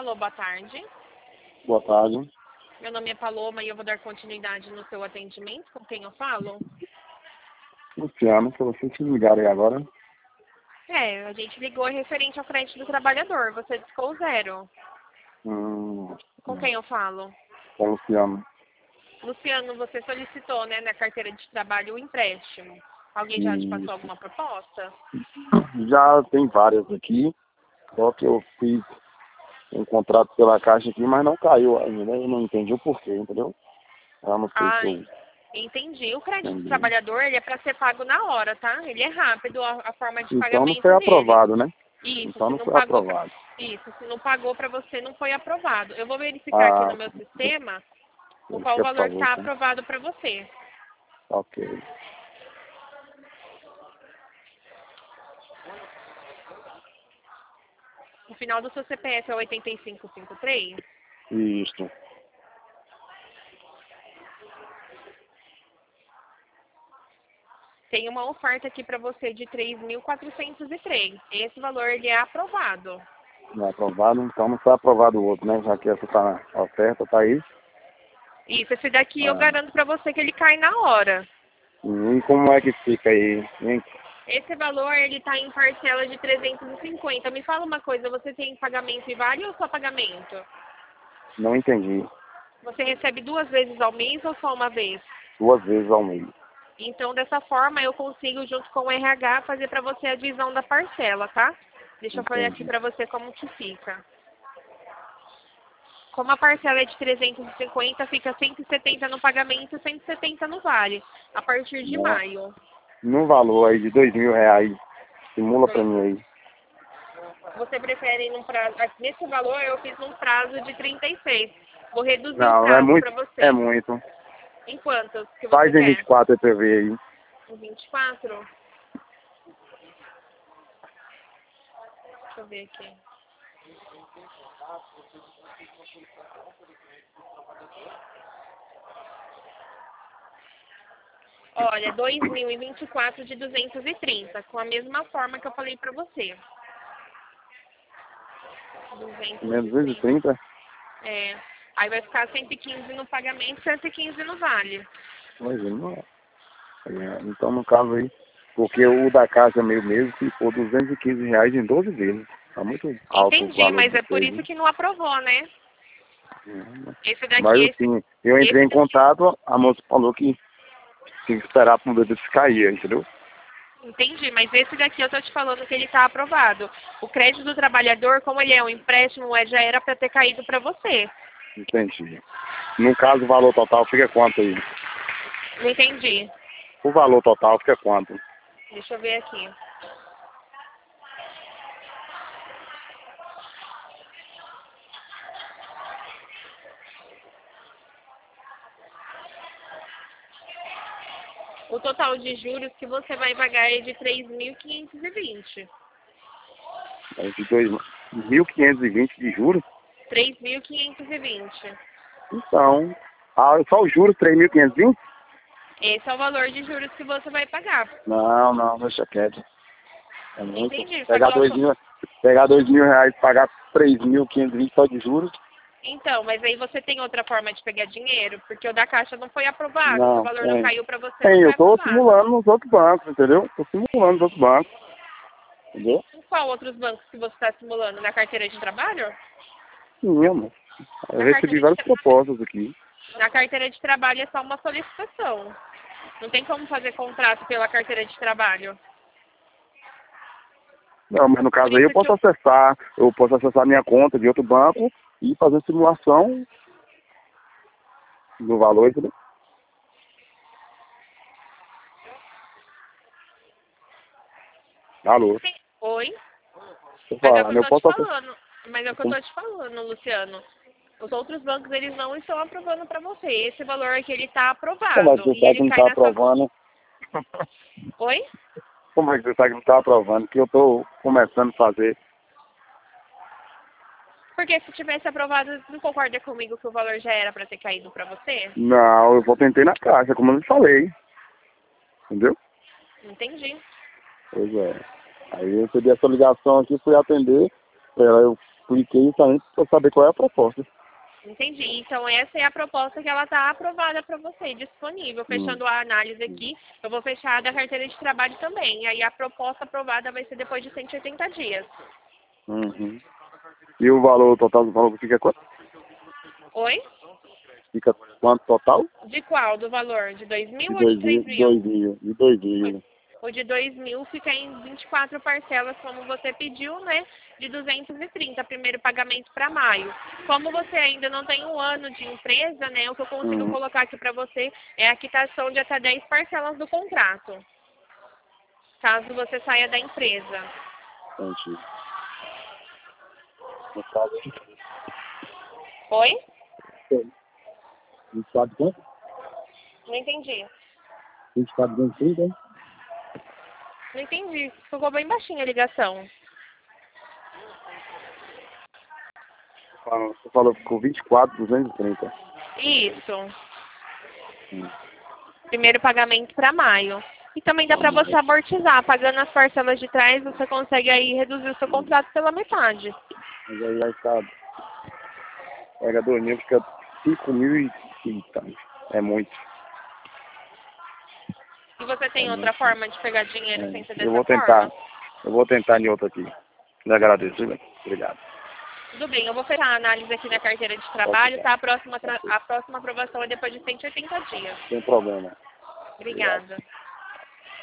Alô, boa tarde. Boa tarde. Meu nome é Paloma e eu vou dar continuidade no seu atendimento. Com quem eu falo? Luciano, se vocês me ligarem agora. A gente ligou referente ao crédito do trabalhador. Você discou 0. Com quem eu falo? É Luciano. Luciano, você solicitou, né, na carteira de trabalho o empréstimo. Alguém já te passou alguma proposta? Já tem várias aqui, só que eu fiz um contrato pela Caixa aqui, mas não caiu ainda. Eu não entendi o porquê, entendeu? Eu não sei se eu Entendi. O crédito do entendi. trabalhador, ele é para ser pago na hora, tá? Ele é rápido, a forma de Então pagamento não foi dele. aprovado, né? Isso, Então se não não foi pagou, aprovado. se não pagou para você, não foi aprovado. Eu vou verificar aqui no meu sistema o qual Por valor favor, está tá? aprovado para você. Ok. O final do seu CPF é 8553? Isso. Tem uma oferta aqui para você de 3.403. Esse valor ele é aprovado. Não é aprovado, então não foi aprovado o outro, né? Já que essa tá na oferta, tá aí. Isso, esse daqui eu garanto para você que ele cai na hora. E como é que fica aí, hein? Esse valor, ele está em parcela de 350. Me fala uma coisa, você tem pagamento em vale ou só pagamento? Não entendi. Você recebe 2 vezes ao mês ou só uma vez? 2 vezes ao mês. Então, dessa forma, eu consigo, junto com o RH, fazer para você a divisão da parcela, tá? Deixa eu falar aqui para você como que fica. Como a parcela é de 350, fica 170 no pagamento e 170 no vale, a partir de maio. No valor aí de R$ 2.000, simula pra mim aí. Você prefere num prazo... Nesse valor, eu fiz num prazo de 36. Vou reduzir o Não, prazo para você. É muito. Em quantos que você Faz em quer? 24 EPV aí. Em 24? Deixa eu ver aqui. Olha, 2.024 de 230, com a mesma forma que eu falei pra você. 230. Menos 230? É. Aí vai ficar 115 no pagamento, 115 no vale. Pois é, não é. Então, no caso aí, porque o da casa é meio mesmo, se for R$ 215 em 12 vezes. Tá muito alto o Entendi, valor mas de é por vocês, isso né? que não aprovou, né? Esse Mas daqui, assim, eu entrei em contato, a moça falou que tinha que esperar para o meu dedo cair, entendeu? Entendi, mas esse daqui eu tô te falando que ele tá aprovado. O crédito do trabalhador, como ele é um empréstimo, já era para ter caído para você. Entendi. No caso, o valor total fica quanto aí? Não entendi. O valor total fica quanto? Deixa eu ver aqui. O total de juros que você vai pagar é de 3.520. É de 2.520 de juros? 3.520. Então, só os juros 3.520? Esse é o valor de juros que você vai pagar. Não, deixa quieto. É muito. Entendi. Pegar R$ 2.000 e pagar 3.520 só de juros? Então, mas aí você tem outra forma de pegar dinheiro? Porque o da Caixa não foi aprovado. Se o Não, valor não caiu para você, tem. não foi Eu tô aprovado. simulando nos outros bancos, entendeu? Tô simulando nos outros bancos. Entendeu? Em qual outros bancos que você está simulando? Na carteira de trabalho? Sim, amor. Eu recebi várias propostas aqui. Na carteira de trabalho é só uma solicitação. Não tem como fazer contrato pela carteira de trabalho. Não, mas no caso aí eu posso acessar minha conta de outro banco e fazer simulação do valor, entendeu? Alô? Oi? Tô Mas é o falando, que eu eu tô te posso falando. Mas é o que eu tô te falando, Luciano. Os outros bancos, eles não estão aprovando para você. Esse valor aqui, ele tá aprovado. Como é que você E sabe que ele não cai tá na sua... aprovando? Oi? Como é que você sabe que não tá aprovando? Que eu tô começando a fazer. Porque se tivesse aprovado, não concorda comigo que o valor já era para ter caído para você? Não, eu só tentei na caixa, como eu lhe falei. Entendeu? Entendi. Pois é. Aí eu recebi essa ligação aqui, fui atender. Eu expliquei justamente para saber qual é a proposta. Entendi. Então essa é a proposta que ela está aprovada para você, disponível. Fechando a análise aqui, eu vou fechar a da carteira de trabalho também. E aí a proposta aprovada vai ser depois de 180 dias. Uhum. E o valor total do valor fica quanto? Oi? Fica quanto total? De qual? Do valor? De 2 mil De ou de 3 mil? De 2.000. O de 2 mil fica em 24 parcelas, como você pediu, né? De 230, primeiro pagamento para maio. Como você ainda não tem um ano de empresa, né? O que eu consigo colocar aqui para você é a quitação de até 10 parcelas do contrato. Caso você saia da empresa. Entendi. No caso, Oi? 24 quanto? Não entendi. 24 230, hein? Não entendi. Ficou bem baixinha a ligação. Você falou que ficou 24.230. Isso. Primeiro pagamento para maio. E também dá para você amortizar. Pagando as parcelas de trás, você consegue aí reduzir o seu contrato pela metade. Mas aí vai ficar... Pega 2.000, fica 5.000 e tanto. É muito. E você tem outra forma de pegar dinheiro sem ser dessa Eu forma? vou tentar em outra aqui. Eu agradeço, né? Obrigado. Tudo bem, eu vou fechar a análise aqui na carteira de trabalho, tá? A próxima aprovação é depois de 180 dias. Sem problema. Obrigada.